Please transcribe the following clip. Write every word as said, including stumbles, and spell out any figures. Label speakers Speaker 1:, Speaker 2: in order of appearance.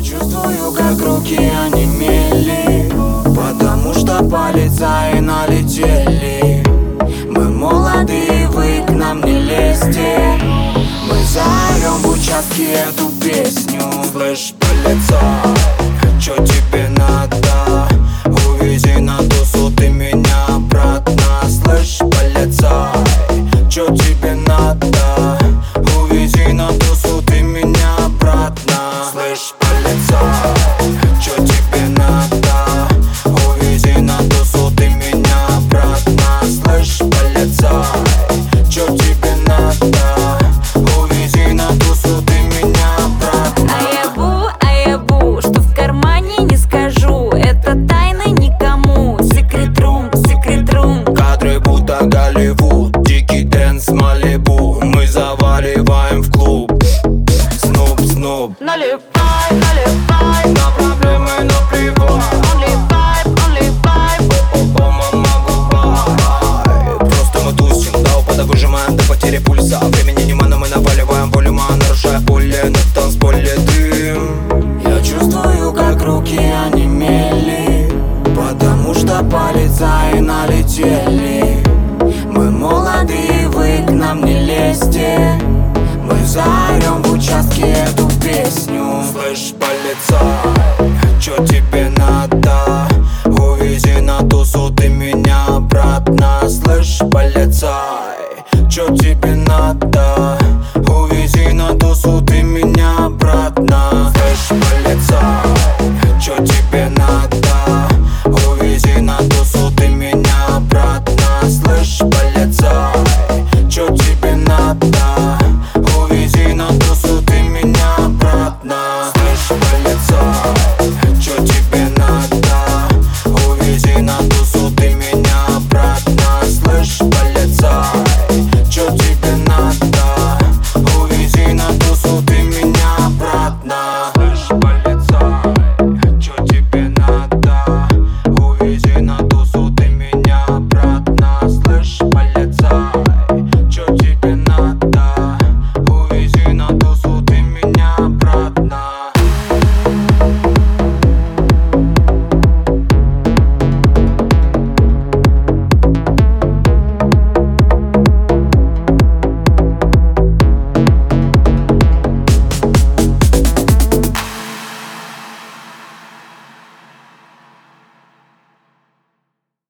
Speaker 1: чувствую, как руки онемели, потому что полицаи налетели. Мы молоды, вы к нам не лезьте. Мы заорем в участке эту песню. Слышь, полицай, чё тебе надо? Увези на тусу ты меня обратно. Слышь, полицай, чё тебе надо? Увези на тусу ты меня обратно. Слышь, полицай, чё тебе надо? Увези на тусу ты меня обратно. Слышь, полицай, чё тебе надо? Увези на тусу ты меня обратно.
Speaker 2: Аябу, аябу, что в кармане не скажу. Это тайна никому. Секрет рум, секрет рум.
Speaker 1: Кадры будто Голливуд, дикий дэнс Малибу. Мы заваливаем в клуб. Снуп, снуп.
Speaker 2: Наливай, наливай.
Speaker 1: На проблемы наплевать.
Speaker 2: Only vibe, only vibe.
Speaker 1: О, мама, губай. Просто мы тусим до упада, выжимаем до потери пульса. Времени нема, но мы наваливаем волюм, а нарушая пули на танцполе дым. Я чувствую, как руки онемели, потому что полицаи налетели. Мы молоды, вы к нам не лезьте. Мы заорем в участке эту песню. Слышь, полицай, чё тебе надо?